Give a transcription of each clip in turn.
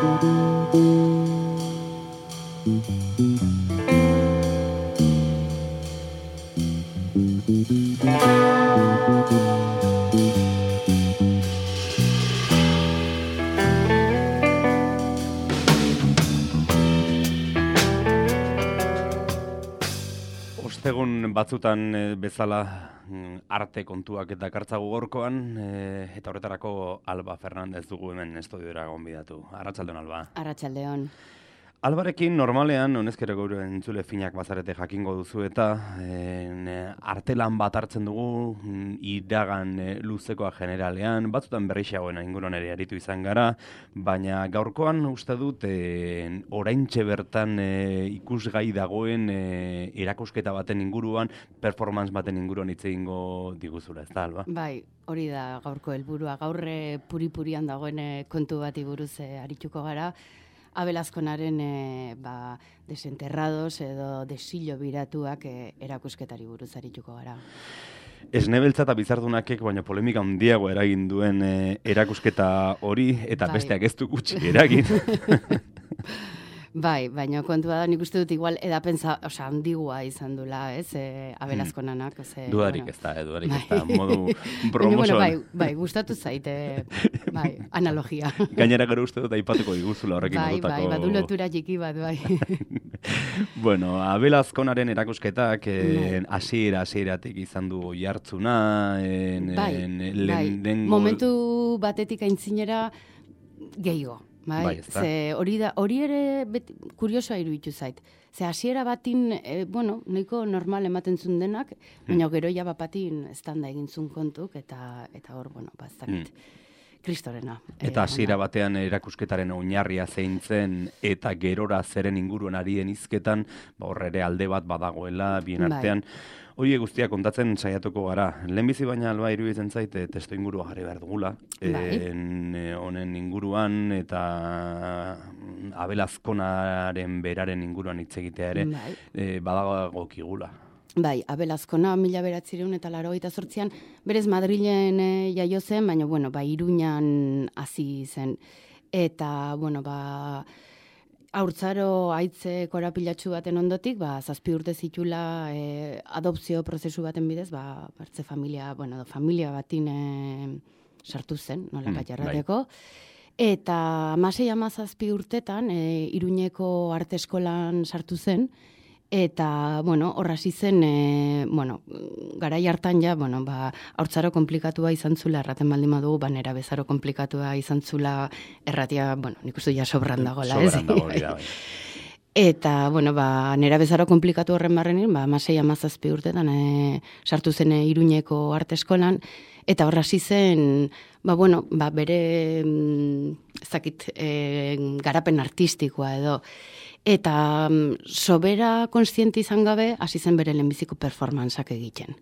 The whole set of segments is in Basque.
Ostegun batzutan bezala arte kontuak eta kartzagu gorkoan, eta horretarako Alba Fernandez dugu hemen estudiora gonbidatu. Arratsaldeon, Alba. Arratsaldeon. Albarekin normalean, honezkero gaur entzule finak bazarete jakingo duzu eta artelan bat hartzen dugu iragan luzekoa generalean, batzutan berrixagoena inguruan ere aritu izan gara, baina gaurkoan uste dut oraintxe bertan ikusgai dagoen erakusketa baten inguruan, performance baten inguruan hitz egingo diguzula, ez da, Alba? Bai, hori da gaurko helburua. Gaur puri-purian dagoen kontu bati buruz arituko gara. Abel Azkonaren desenterrados edo desillo biratuak erakusketari buruz arituko gara. Esnebeltza eta bizardunakek baina polemika handiago eragin duen erakusketa hori, eta bai. Besteak ez du gutxi eragin. Bai, baina kontua da, nik uste dut igual edapentza, handigua izan dula, ez, Abel Azkonanak. Dudarik ez da, dudarik ez da, Bai. modu promosoan. Bai, gustatu zaite, bai, analogia. Gainera gero uste dut aipatuko diguzula horrekin modutako. Bai, badu lotura txiki bat, bai. Bueno, Abel Azkonaren erakusketak hasieratik izan du oihartzuna, momentu batetik aintzinera gehiago. Bai, ze hori ere kuriosoa iruditu zait. Ze hasiera batin, nahiko normal ematen zuen denak, baina gero ja bapatin estanda egin zuen kontuk, eta hor, ez dakit, kristorena. Eta hasiera batean erakusketaren oinarria zein zen, eta gerora zeren inguruan arien hizketan, horre ere alde bat badagoela, bien artean. Hori guztiak kontatzen saiatuko gara. Lehenbizi baina Alba iruditzen zait testu ingurua jarri behar dugula. Honen inguruan eta Abel Azkonaren beraren inguruan hitz egitea ere badagokigula. Bai, Abel Azkona 1988an berez Madrilen jaio zen, baina Iruñan hasi zen. Eta haurtzaro haitze korapilatsu baten ondotik, 7 urte zitula adopzio prozesu baten bidez, bertze familia batin sartu zen, nola jarrateko. Eta 16-17 urtetan Iruñeko arte eskolan sartu zen, eta, hor hasi zen, garai hartan haurtzaro komplikatua izan zula, erraten baldin badugu, nera bezaro komplikatua izan zula, erratia, nik uste ja sobran dagoela, ez? Sobran dago, bai. Eta, nera bezaro komplikatu horren barrenin, 16-17 urtetan sartu zen Iruñeko arte eskolan, eta hor hasi zen, bere, ezakit, garapen artistikoa edo, eta sobera kontziente izan gabe, hasi zen bere lehenbiziko performantzak egiten.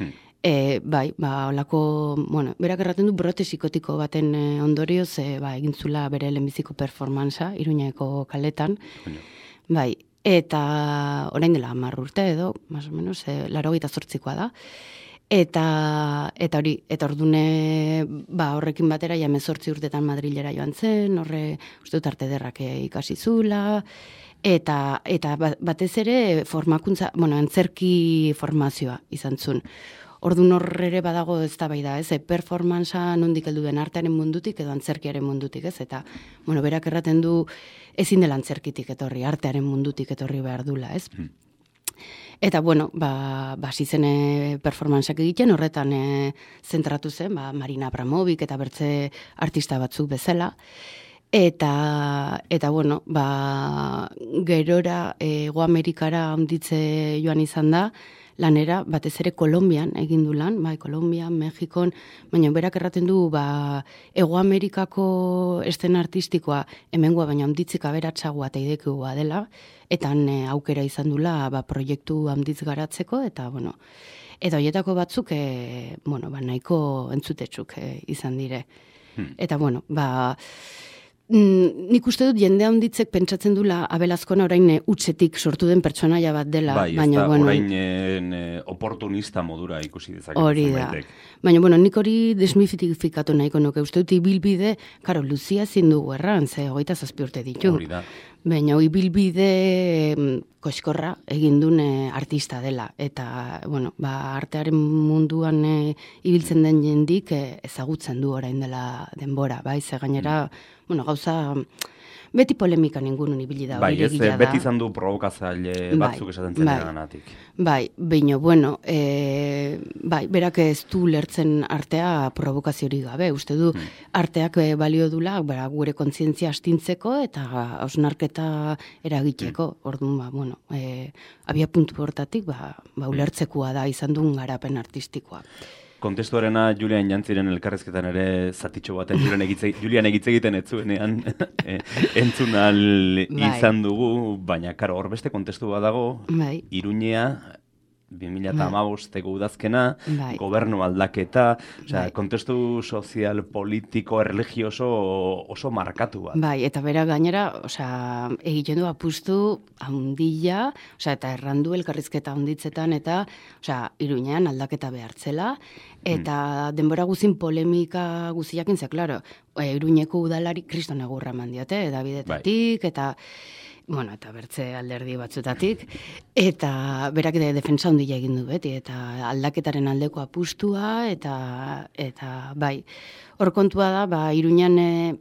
Olako, berak erraten du brote psikotiko baten ondorioz, egintzula bere lehenbiziko performantza, Iruñeko kaletan. Eta orain dela 10 urte edo, más o menos, 88koa da. Eta ordune, horrekin batera, 18 urtetan Madrilera joan zen, uste dut arte ederrak ikasi zula, eta batez ere formakuntza, antzerki formazioa izan zuen. Ordun horrere badago eztabaida, ez? Performantza nondik heldu den artearen mundutik edo antzerkiaren mundutik, ez? Eta, berak erraten du ezin dela antzerkitik etorri, artearen mundutik etorri behar dula, ez? Eta, hasi zen performantzak egiten, horretan zentratu zen, Marina Abramovic eta bertze artista batzuk bezala. Eta gerora Hego Amerikara handitze joan izan da, lanera, batez ere Kolonbian egin du lan, Kolonbian, Mexikon, baina berak erraten du, Hego Amerikako eszena artistikoa hemengoa baina handitzik aberatsagoa eta idekigoa dela, eta aukera izan dula proiektu handitz garatzeko, eta eta horietako batzuk nahiko entzutetsuk izan dire. Eta Nik uste dut jende handitzek pentsatzen dula Abel Azkona orain utzetik sortu den pertsonaia bat dela. Bai, baina, orain oportunista modura ikusi dezakete. Hori da. Baina, nik hori desmitifikatu nahiko nuke. Uste dut ibilbide, karo, Luzia ezin dugu erran, ze 27 urte ditu. Hori da. Baina, ibilbide koskorra egindun artista dela. Eta, artearen munduan ibiltzen den jendik ezagutzen du orain dela denbora. Bai, ze gainera, gauza beti polemikan ingunun ibili da. Bai, beti izan du provokazaile batzuk esaten zeneganatik. Bai, baina, berak ez du lertzen artea provokaziorik gabe. Uste du, arteak balio dula, gure kontzientzia astintzeko eta hausnarketa eragiteko. Orduan, abia puntu hortatik, ulertzekoa da izan duen garapen artistikoa. Kontestuarena Julian Jantziren elkarrezketan ere zatitxo baten Julian egitze egiten ez zuenean entzun ahal izan dugu, baina karo, hor beste kontestu bat dago, Iruñea 2015ko udazkena, gobernu aldaketa, kontestu sozial, politiko, erligioso oso markatu bat. Bai, eta bera gainera, egiten du apustu handia, eta errandu elkarrizketa handitzetan, eta Iruñean aldaketa behartzela, eta denbora guzin polemika guziakin, ze, klaro, Iruñeko udalari kriston egurra mandiote, Davidetatik, eta eta bertze alderdi batzutatik, eta berak defensa handia egin du beti, eta aldaketaren aldeko apustua, eta bai, hor kontua da, Iruñan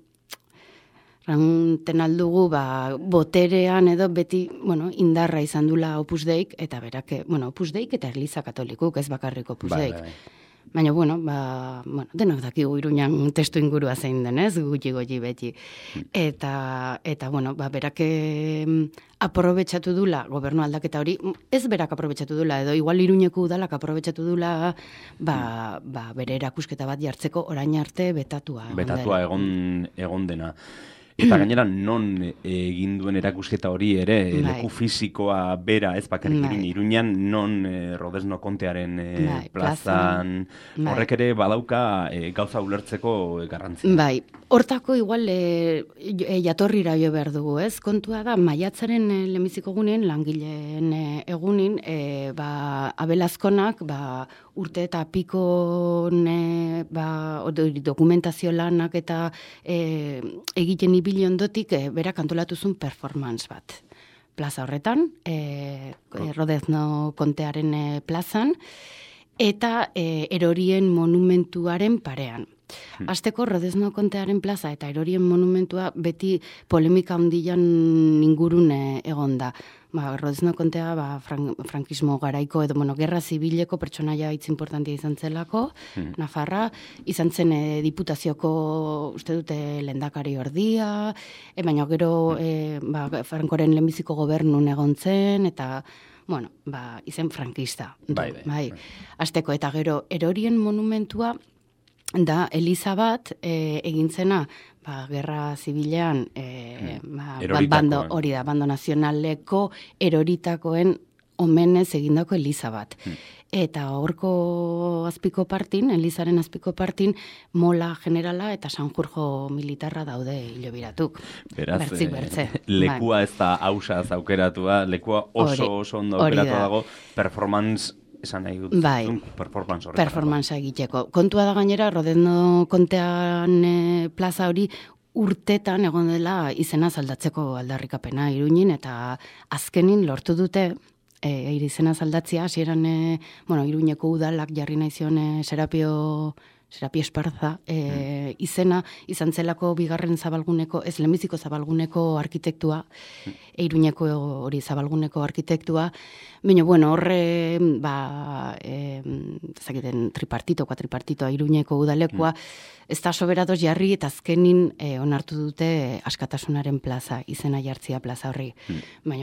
ranten aldugu, boterean edo beti, indarra izan dula Opus Deik, eta berak, Opus Deik eta Eliza Katolikuk, ez bakarrik Opus Deik. Baina, denak dakigu Iruñan testu ingurua zein denez, gutxi beti. Eta berak aprobetxatu dula, gobernu aldaketa hori, ez berak aprobetxatu dula, edo igual Iruñeko udalak aprobetxatu dula, bere erakusketa bat jartzeko orain arte betatua. Betatua egon dena. Eta gainera, non egin duen erakusketa hori ere, leku fisikoa bera, ez bakarrik Iruñan, non Rodezno kontearen plazan, horrek ere badauka gauza ulertzeko garrantzia. Bai, hortako igual jatorrira jo behar dugu, ez? Kontua da, maiatzaren lehenbiziko egunen, langileen egunin, Abel Azkonak, urte eta pikon dokumentazio lanak eta egiten ibili ondotik berak antolatu zuen performance bat. Plaza horretan, Rodezno kontearen plazan, eta erorien monumentuaren parean. Azteko Rodezno kontearen plaza eta erorien monumentua beti polemika handian ingurun egonda. Rodezno kontea frankismo garaiko edo gerra zibileko pertsonaia hitz importantia izan zelako, Nafarra, izan zen diputazioko uste dute lehendakari ordia, baina gero Frankoren lehenbiziko gobernun egon zen, eta izen frankista. Bai. Azteko, eta gero erorien monumentua da Eliza bat egintzena gerra zibilean bando nazionaleko eroritakoen omenez egindako Eliza bat. Eta horko azpiko partin, Elizaren azpiko partin, Mola generala eta Sanjurjo militarra daude hilobiratuk. Beraz, lekua ez da hausaz aukeratua, lekua oso ondo aukeratua dago, performance esan nahi dut, performance horretara. Performance egiteko. Kontua da gainera, Rodezno kontean plaza hori urtetan egon dela izena aldatzeko aldarrikapena Iruñin, eta azkenin lortu dute izena aldatzea, hasieran Iruñeko udalak jarri nahi zion Serapio Esparza izena, izan zelako bigarren zabalguneko, ez lehenbiziko zabalguneko arkitektua, Iruñeko hori zabalguneko arkitektua, baina horre, zaketen tripartito Iruñeko udalekoa, ez da soberadoz jarri eta azkenin onartu dute Askatasunaren plaza, izena jartzia plaza horri. Baina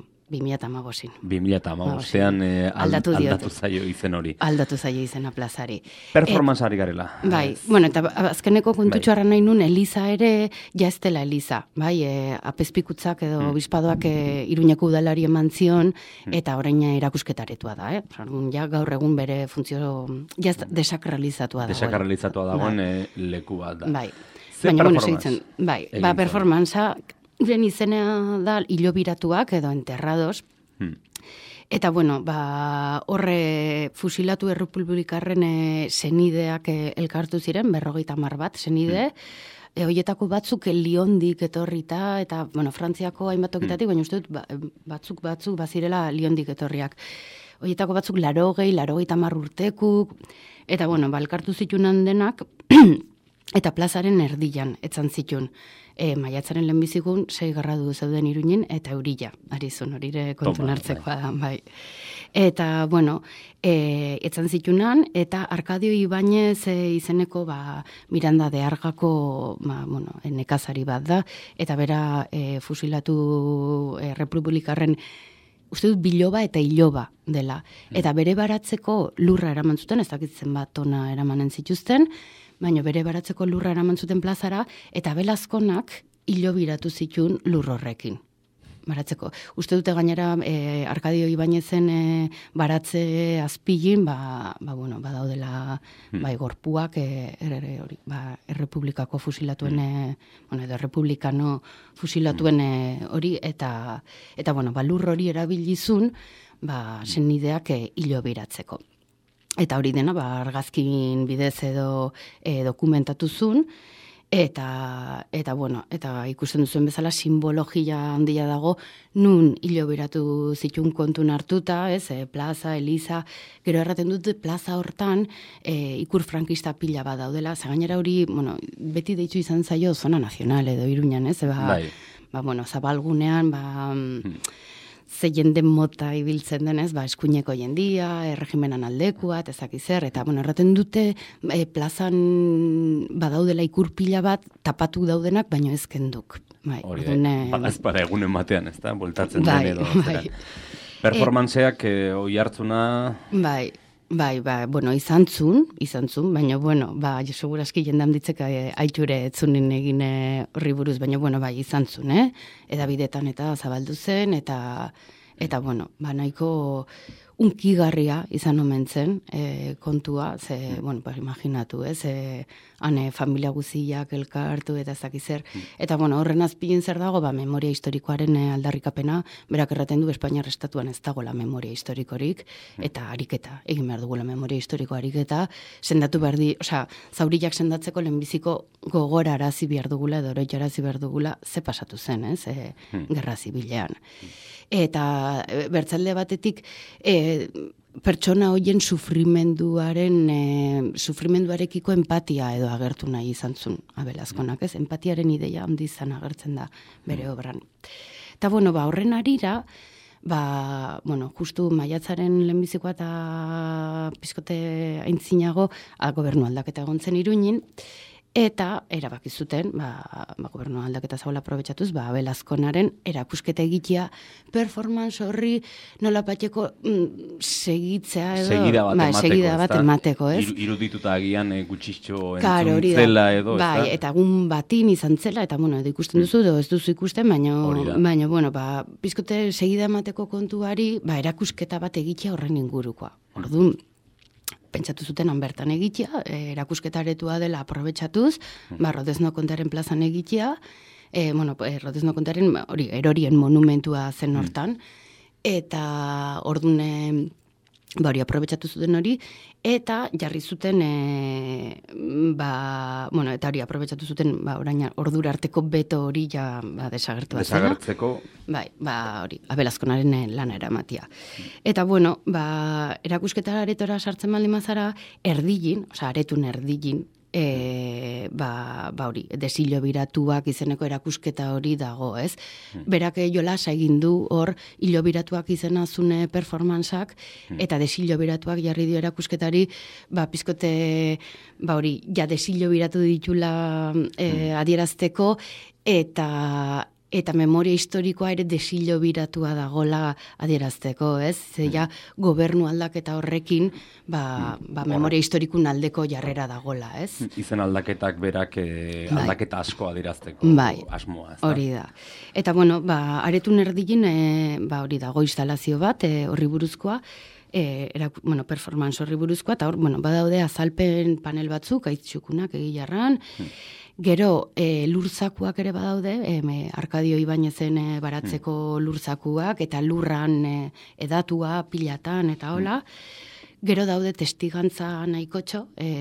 2015ean aldatu zaio izen hori. Aldatu zaio izena plazari. Performanceari garela. Bai, eta azkeneko kontutxoarra nahi nun, Eliza ere, ja ez dela Eliza. Bai, apezpikutzak edo bizpadoak Iruñeko udalari eman zion, eta orain erakusketaretua da. Ja gaur egun bere funtzio, ja desakralizatua dagoen. Desakralizatua dagoen leku bat da. Bai. Baina, bueno, performance segitzen, bai, egin ba, zuen? performantza, den izenea da hilobiratuak edo enterrados, eta, bueno, ba, horre fusilatu errepublikarren senideak elkartu ziren, 50 bat senide, hoietako batzuk Liondik etorrita, eta, bueno, Frantziako hainbat tokitatik, baina uste dut batzuk bazirela Liondik etorriak. Hoietako batzuk 80 urtekuk, eta, bueno, ba, elkartu zitunan denak, eta plazaren erdian etzan zitun. Maiatzaren lehenbizikun 6 gradu zeuden Iruñen eta eurila, arizun, horire kontun hartzekoa da, bai. Eta, bueno, etzan zitunan, eta Arkadio Ibañez izeneko Miranda de Argako nekazari bat da, eta bera fusilatu republikarren uste dut biloba eta iloba dela. Eta bere baratzeko lurra eraman zuten, ez dakitzen bat tona eramanen zituzten, baina bere baratzeko lurra eraman zuten plazara, eta Belazkonak hilobiratu zituen lur horrekin. Baratzeko. Uste dute gainera Arkadio Ibañezen baratze azpilin, badaudela gorpuak errepublikako fusilatuen, edo errepublikano fusilatuen hori, eta lur hori erabilizun, senideak hilobiratzeko. Eta hori dena, argazkin bidez edo dokumentatu zuen, eta ikusten duzuen bezala simbologia handia dago, nun hilobiratu zituen kontun hartuta, plaza, Eliza, gero erraten dut plaza hortan ikur frankista pila bat daudela, gainera hori, beti deitu izan zaio zona nazional edo Iruñan, zabalgunean, ze jende mota ibiltzen denez, eskuineko jendia, erregimenan aldekua, ezakizer, eta erraten dute plazan badaudela ikur pila bat, tapatu daudenak, baino ez kenduk. Hori, ez para egunen batean, ez da, boltatzen den edo. Performanceak oi hartzuna... izan zun, baina, seguraski jendam ditzek aiture etzunin egin horri buruz, baina, izan zun, edabidetan eta zabaldu zen, eta nahiko unkigarria izan omen zen kontua, imaginatu, hane familia guziak elkartu eta ezakizer, eta horren azpilin zer dago, memoria historikoaren aldarrikapena, berak erraten du Espainiar Estatuan ez dagoela memoria historikorik, eta ariketa, egin behar dugula memoria historiko ariketa, sendatu behar zauriak sendatzeko lehenbiziko gogora arazi behar dugula, edo oroitara arazi behar dugula, ze pasatu zen, gerra zibilean. Eta bertzalde batetik, pertsona hoien sufrimenduarekiko empatia edo agertu nahi izan zuen Belazkonak, empatiaren ideia handi izan agertzen da bere obran. Eta horren arira, justu maiatzaren lehenbizikoa eta pizkote aintzinago gobernu aldaketa egon zen Iruñin, eta erabaki zuten, gobernu aldaketa zagoela aprobetxatuz, Belazkonaren erakusketa egitea, performance horri nolapateko segitzea edo... Segida bat emateko, ez? Irudituta agian gutxitxo entzuntzela edo, ez da? Eta egun batin izan zela, eta edo ikusten duzu, edo ez duzu ikusten, baina, pizkote segida emateko kontuari, erakusketa bat egitea horren ingurukoa. Orduan, pentsatu zuten bertan egitea, erakusketa aretua dela aprobetxatuz, Rodezno kontaren plazan egitea, Rodezno kontaren erorien monumentua zen hortan, eta orduan hori aprobetxatu zuten hori, eta jarri zuten, eta hori aprobetxatu zuten, orain ordura arteko beto hori desagertu bat zena. Desagertzeko? Hori, Belazkonaren lana eramatia. Eta, erakusketa aretora sartzen baldin mazara, aretun erdilin, desilobiratuak izeneko erakusketa hori dago, ez? Berak jolasa egin du hor hilobiratuak izena zune performantzak, eta desilobiratuak jarri dio erakusketari, pizkote, desilobiratu ditula adierazteko, eta memoria historikoa ere desilobiratua dagola adierazteko, ez? Zeia gobernu aldaketa horrekin, memoria historikun aldeko jarrera dagoela, ez? Izen aldaketak berak aldaketa asko adierazteko asmoa, ez da? Hori da. Eta, aretun erdilin, hori dago instalazio bat, horri buruzkoa, performance horri buruzkoa, eta hor, badaude azalpen panel batzuk, aitztxukunak egilarran, gero, lurzakuak ere badaude, Arkadio Ibainezen baratzeko lurzakuak, eta lurran edatua, pilatan, eta hola. Gero daude testigantza nahikotxo,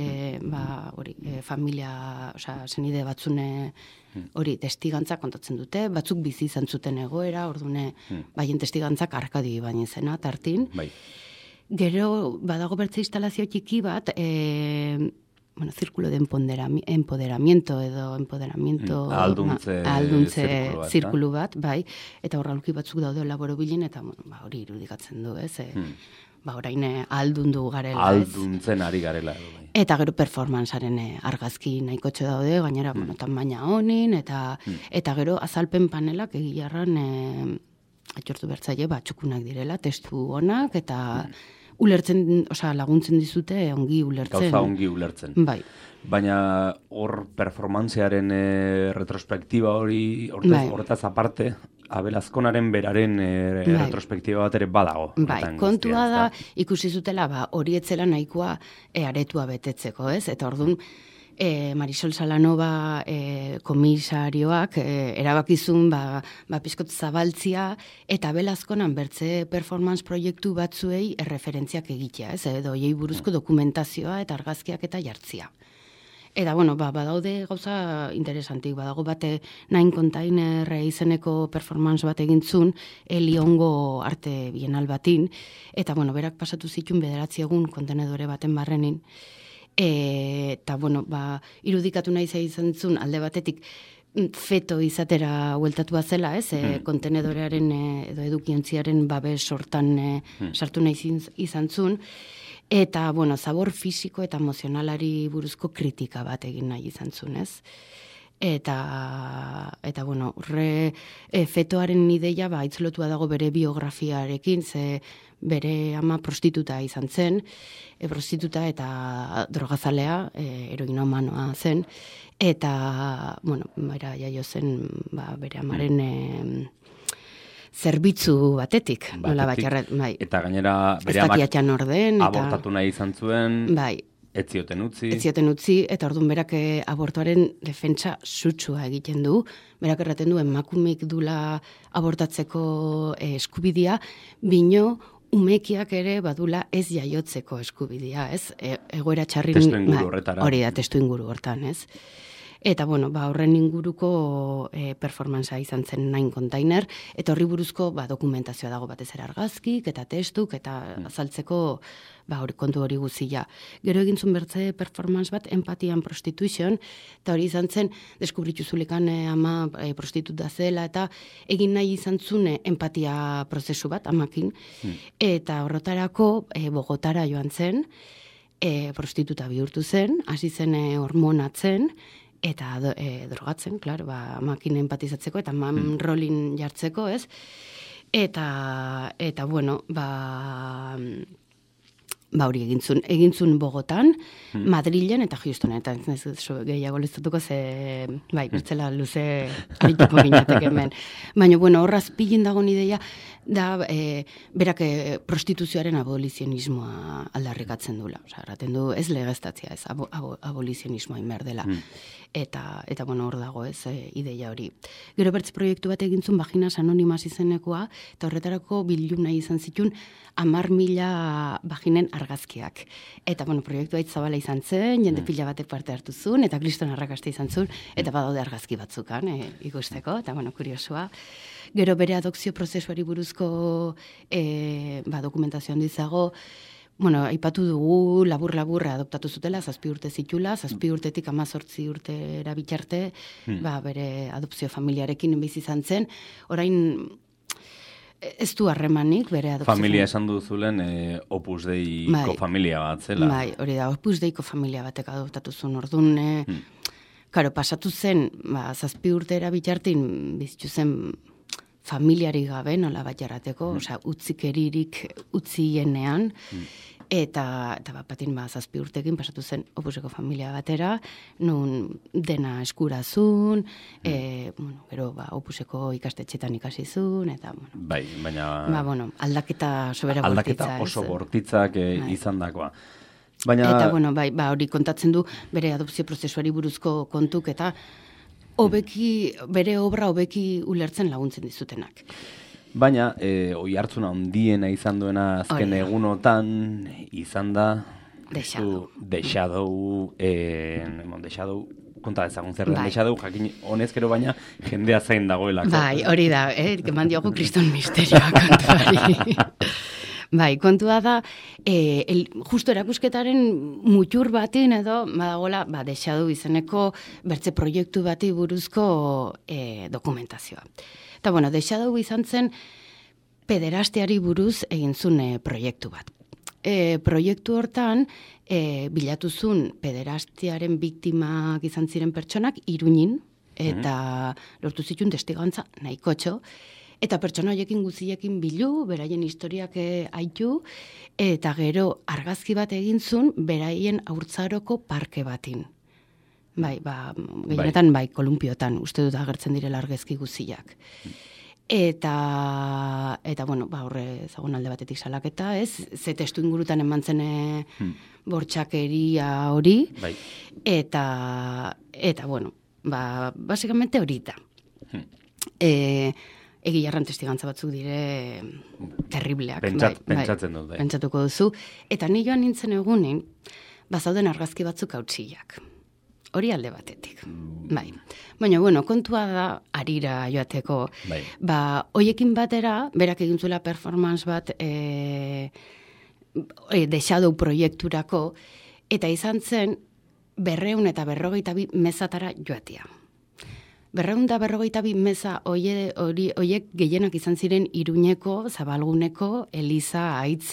familia, zenide batzune hori testigantza kontatzen dute, batzuk bizi izan zuten egoera, ordune, baien testigantzak Arkadio Ibainezena, tartin. Bai. Gero, badago bertze instalazio txiki bat, círculo de empoderamiento edo empoderamiento alduntze zirkulu bat, bai, eta horralki batzuk daude laborobilen, eta hori irudikatzen du, ez? Orain aldundu garela, ez? Alduntzen ari garela. Bai. Eta gero performancearen argazki nahikotxo daude, gainera, tamaina honin, eta gero azalpen panelak egilarran atxortu bertzaile, txukunak direla, testu honak, eta ulertzen, laguntzen dizute, ongi ulertzen. Gauza ongi ulertzen. Bai. Baina hor performancearen retrospektiba horretaz aparte, Abel Azkonaren beraren retrospektiba bat ere badago. Bai, kontua da, ikusi zutela, hori etzela nahikoa aretua betetzeko, ez? Eta orduan, Marisol Salanova komisarioak erabakizun pizkot zabaltzia eta Abel Azkonan bertze performance proiektu batzuei erreferentziak egitea, ez? Edo hiei buruzko dokumentazioa eta argazkiak eta jartzia. Eta, badaude gauza interesantik, badago bate Nine Container izeneko performance bat egintzun, Liongo arte bienal batin, eta, berak pasatu zituen 9 egun kontenedore baten barrenin, eta, irudikatu nahi izan zuen alde batetik, feto izatera hueltatua zela, ez? Kontenedorearen edo edukiontziaren babes sortan sartu nahi izan zuen, eta, zabor fisiko eta emozionalari buruzko kritika bat egin nahi izan zuen, ez? Eta horre fetoaren ideia, itzlotua dago bere biografiarekin, ze bere ama prostituta izan zen, prostituta eta drogazalea, heroinomanoa zen, eta, jaio zen, bere amaren zerbitzu batetik, nola bai. Eta gainera bere amak orden, abortatu nahi izan zuen, bai. Ez zioten utzi, eta orduan berak abortuaren defentsa sutsua egiten du. Berak erraten du, emakumik dula abortatzeko eskubidea, bino umekiak ere badula ez jaiotzeko eskubidea, ez? Egoera txarrin... Testu inguru horretara. Hori da, testu inguru hortan, ez? Eta, horren inguruko performancea izan zen Nine Container, eta horri buruzko dokumentazioa dago batez ere argazkik, eta testuk, eta azaltzeko kontu hori guzia. Gero egin zuen bertze performance bat, Empathy and Prostitution, eta hori izan zen, deskubritu zulekan ama prostituta zela, eta egin nahi izan zune empatia prozesu bat, amakin, eta horretarako Bogotara joan zen, prostituta bihurtu zen, hasi zen hormonatzen, eta drogatzen, klaro, makin empatizatzeko, eta rolin jartzeko, ez? Eta hori egintzun Bogotan, Madrilen eta Houstonen, eta gehiago leztutuko ze, bertzela luze arituko ginateke hemen. Baina, horraz pilin dagoen ideia, da, berak prostituzioaren abolizionismoa aldarrikatzen dula. Erraten du, ez legeztatzea, ez abolizionismoa inber dela. Eta hor dago, ez, ideia hori. Gero bertz proiektu bat egintzun Vaginas Anonimas izenekoa, eta horretarako bildu nahi izan zitun 10.000 vaginen argazkiak. Eta, proiektu haitz zabala izan zen, jende pila batek parte hartu zuen, eta kriston arrakasta izan zuen, eta badaude argazki batzukan ikusteko, eta, kuriosua. Gero bere adopzio prozesuari buruzko dokumentazioan dizago, aipatu dugu labur-labur adoptatu zutela, 7 urte zitula, 7 urtetik 18 urtera bitarte, bere adopzio familiarekin bizi izan zen. Orain, ez du harremanik bere adopzio. Familia esan duzulen Opus Deiko familia bat zela. Bai, hori da, Opus Deiko familia batek adoptatu zuen orduan. Karo, pasatu zen, 7 urtera bitartin bizitu zen familiari gabe, nola bat jarrateko, utzikeririk utzienean, eta batin 7 urtekin pasatu zen Opuseko familia batera, nun dena eskurazun, gero Opuseko ikastetxetan ikasizun, eta bai, baina aldaketa sobera bortitza. Aldaketa oso bortitzak izan dakoa. Baina... Eta, hori kontatzen du bere adopzio prozesuari buruzko kontuk, eta bere obra hobeki ulertzen laguntzen dizutenak. Baina, oi hartzuna handiena izan duena azken egunotan, izan da... The Shadow. The Shadow, konta dezagun zer den The Shadow, jakin honezkero baina jendea zain dagoelako. Bai, hori da, eman diogu kriston misterioa kontuari. Bai, kontua da, justo erakusketaren mutur batin edo, badagoela, The Shadow izeneko bertze proiektu bati buruzko dokumentazioa. Eta, The Shadow izan zen pederasteari buruz egin zuen proiektu bat. Proiektu hortan, bilatuzun pederastearen biktimak izan ziren pertsonak Iruñin, eta lortu zituen testigantza nahikotxo, eta pertsona horiekin guziekin bilu, beraien historiak aitu, eta gero argazki bat egin zuen beraien haurtzaroko parke batin. Gehienetan, kolumpiotan, uste dut agertzen direla argazki guziak. Eta horre zagun alde batetik salaketa, ze testu ingurutan eman zen bortxakeria hori, eta basikamente horita. Egilarran testigantza batzuk dire terribleak. Pentsatzen dut. Pentsatuko duzu. Eta ni joan nintzen egunin, bazauden argazki batzuk hautsiak. Hori alde batetik. Baina, kontua da, arira joateko. Hoiekin batera, berak egin zuela performance bat The Shadow proiekturako, eta izan zen 252 mezatara joatia. 252 meza horiek gehienak izan ziren Iruñeko, Zabalguneko, Eliza Aitz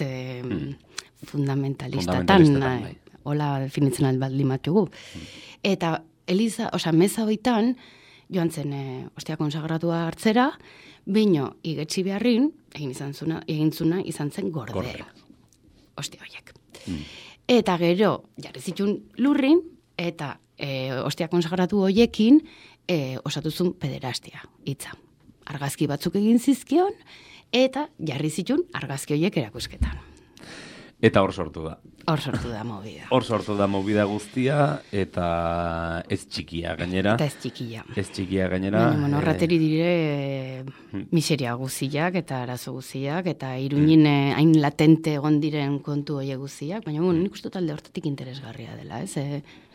fundamentalistatan. Hola definitzen albaldin matugu. Eta meza hoitan, joan zen ostia konsagratua hartzera, bino igetsi beharrin, egin zuna izan zen gorde. Ostia hoiek. Eta gero, jarri zitun lurrin, eta ostia konsagratu hoiekin, osatuzun pederastia, hitza. Argazki batzuk egin zizkion, eta jarri zitun argazki hoiek erakusketan. Eta hor sortu da. Hor sortu da movida. Hor sortu da movida guztia, eta ez txikia gainera. Eta ez txikia. Ez txikia gainera. Horrateri dire miseria guziak eta arazo guziak, eta Iruñin hain latente egon diren kontu hoie guziak, baina nik uste talde hortatik interesgarria dela, ez?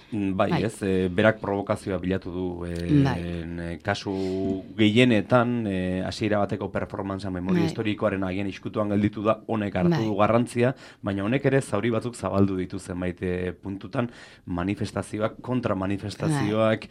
Berak provokazioa bilatu du kasu gehienetan hasiera bateko performantzea memoria historikoaren agian iskutuan gelditu da, honek hartu du garrantzia, baina honek ere zauri batzuk zabaldu ditu zenbait puntutan, manifestazioak, kontramanifestazioak,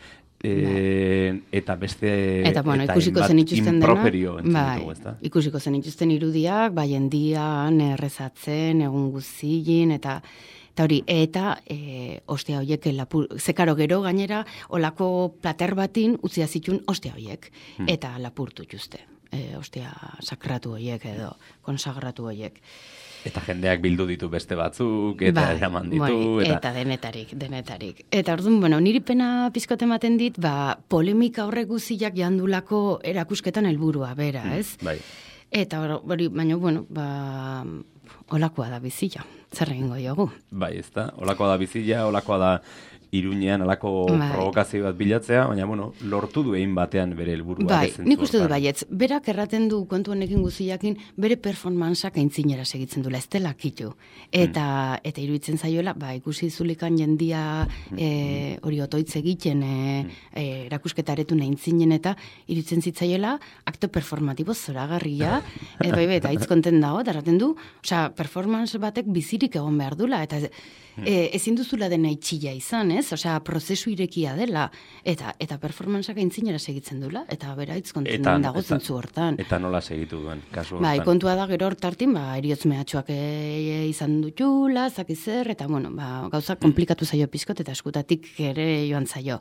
eta beste ikusiko zen ituzten improperio entzitugu, ezta? Ikusiko zen ituzten irudiak, jendian, errezatzen, egun guzien, eta hori, ostia hoiek, zekaro gero gainera, olako plater batin utzia zitun ostia hoiek, eta lapurtu juste. Ostia sakratu hoiek edo, konsagratu hoiek. Eta jendeak bildu ditu beste batzuk, eta eraman ditu. Eta denetarik. Eta orduan, niri pena pizkot ematen dit, polemika horrek guziak jandulako erakusketan helburua bera, ez? Eta hori, baina, olakoa da bizila, zer egingo diogu. Ezta, olakoa da bizila, olakoa da Iruñean alako provokazio bat bilatzea, baina, lortu du egin batean bere helburua. Nik uste du baietz, berak erraten du kontu honekin guziakin, bere performantzak aintzinera segitzen duela, ez dela kitu. Eta iruditzen zaiola, ikusi zulikan jendia hori otoitz egiten erakusketaretu aintzinen, eta iruditzen zitzaiola, akto performatibo zoragarria, eta hitz konten dago, eta erraten du, performance batek bizirik egon behar dula, eta ezin duzula dena itxila izan, ez? Prozesu irekia dela, eta performantzak aintzinera segitzen dula, eta bera hitz konten dago zentzu hortan. Eta nola segitu duen, kasu hortan? Kontua da gero hortartin, eriotz mehatxuak izan dutula, zakizer, eta gauza komplikatu zaio pizkot, eta eskutatik ere joan zaio.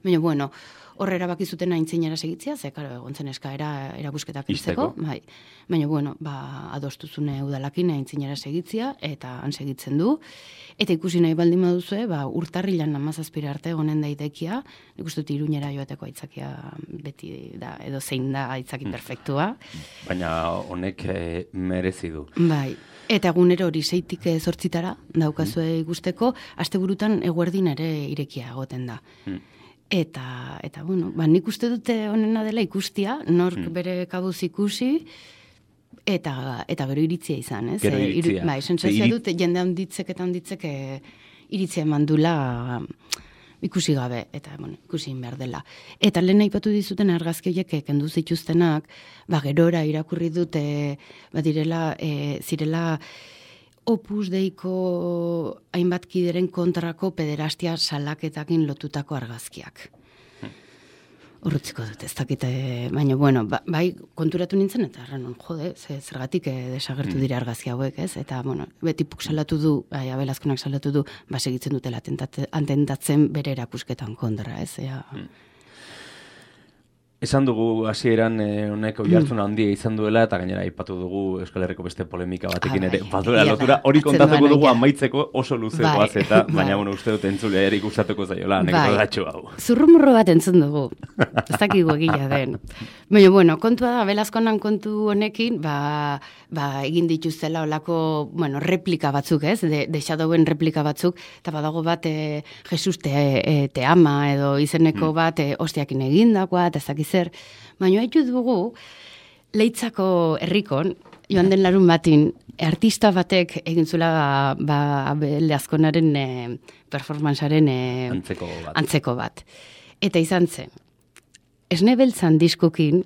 Baina, bueno, horre erabaki zuten aintzinera segitzia, ze, karo, egon zen eskaera erakusketak izteko. Bai. Baina, bueno, adostuzune udalakin aintzinera segitzia, eta han segitzen du. Eta ikusi nahi baldin baduzue, urtarrilan 17 arte egonen daitekia, nik uste dut Iruñera joateko aitzakia beti da, edo zein da aitzaki perfektua. Baina honek merezi du. Bai. Eta egunero hori 6tik 8 daukazue ikusteko, asteburutan eguerdin ere irekia egoten da. Eta bueno, nik uste dute honena dela ikustia, nork bere kabuz ikusi, eta gero iritzia izan, ez? Gero iritzia. Bai, sentsazioa dut, jende handitzek iritzia mandula ikusi gabe, eta bueno, ikusi behar dela. Eta lehen aipatu dizuten argazki horiek kendu zituztenak, gerora irakurri dute, zirela Opus Deiko hainbat kideren kontrako pederastia salaketakin lotutako argazkiak. Horretziko dut, ez dakite, baina, bueno, bai, konturatu nintzen, eta erran, jode, zergatik desagertu dira argazki hauek, ez? Eta, bueno, Betipuk salatu du, Abel Azkonak salatu du, segitzen dutela atentatzen bere erakusketan kontra, ez? Esan dugu hasieran honek oihartzuna handia izan duela, eta gainera aipatu dugu Euskal Herriko beste polemika batekin ere. Baduela lotura, hori kontatuko dugu amaitzeko oso luzekoaz eta, baina uste dut entzulea ere ikustatuko zaiola, anekdota datxo hau. Zurrumurro bat entzun dugu, ez dakigu egila den. Baina, bueno, kontua da, Belazkonan kontu honekin, egin dituztela olako, bueno, replika batzuk, ez? De Shadowen replika batzuk, eta badago bat Jesus te ama, edo izeneko bat ostiakin egindakoa, eta ez dakiz zer, baina haitu dugu Leitzako herrikon, joan den larun batin, artista batek egin zula Abel Azkonaren performancearen antzeko bat. Eta izan zen, Esne Beltzan diskokin,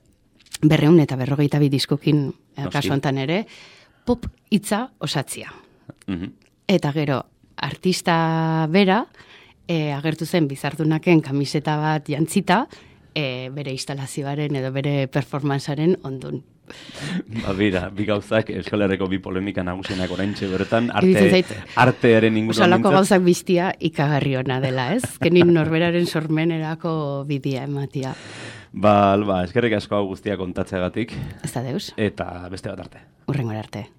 252 diskokin, kasu hontan ere, pop hitza osatzia. Eta gero, artista bera, agertu zen bizardunaken kamiseta bat jantzita, bere instalazioaren edo bere performancearen ondun. Bira, bi gauzak Euskal Herriko bi polemika nagusienak oraintxe bertan, artearen inguruan osalako gauzak biztia ikagarri ona dela, ez? Kenin norberaren sormenerako bidea ematia. Eskerrik asko guztia kontatzeagatik. Ez da deus. Eta beste bat arte. Hurrengora arte.